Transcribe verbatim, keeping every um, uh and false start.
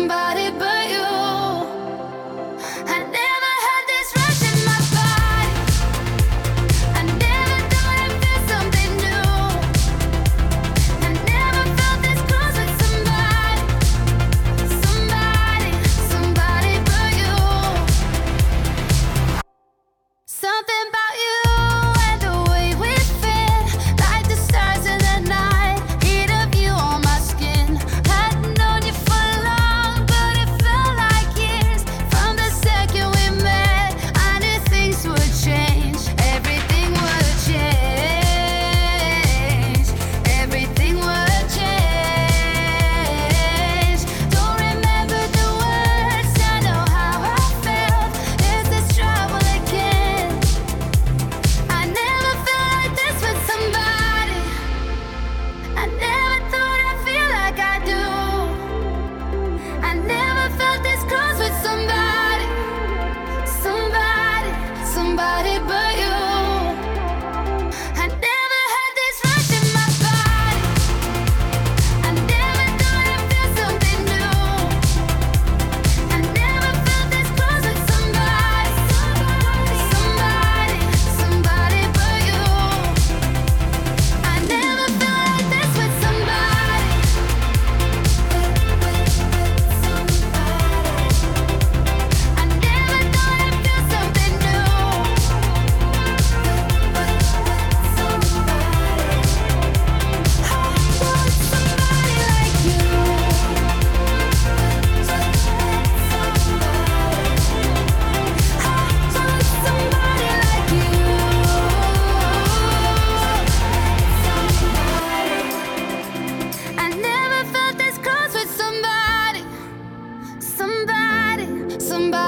somebody but you. I never had this rush in my body. I never thought I'd feel something new. I never felt this close with somebody, somebody, somebody but you. Something about you and the way we fit, like the stars in the night, heat of you on my skin. Hadn't known you for long, but it felt like years. From the second we met, I knew things would change. Everything would change. Everything would change. Don't remember the words, I know how I felt. Is this trouble again? I never felt like this with somebody. I never thought I'd feel like I do. I never felt this close with somebody, somebody, somebody but you. I never had this rush in my body. I never thought I'd feel something new. I never felt this close with somebody, somebody, somebody but you. I never felt like this with somebody. I never thought I'd feel something new. I want somebody like you. I want somebody like you. I never felt this close with somebody, somebody, somebody.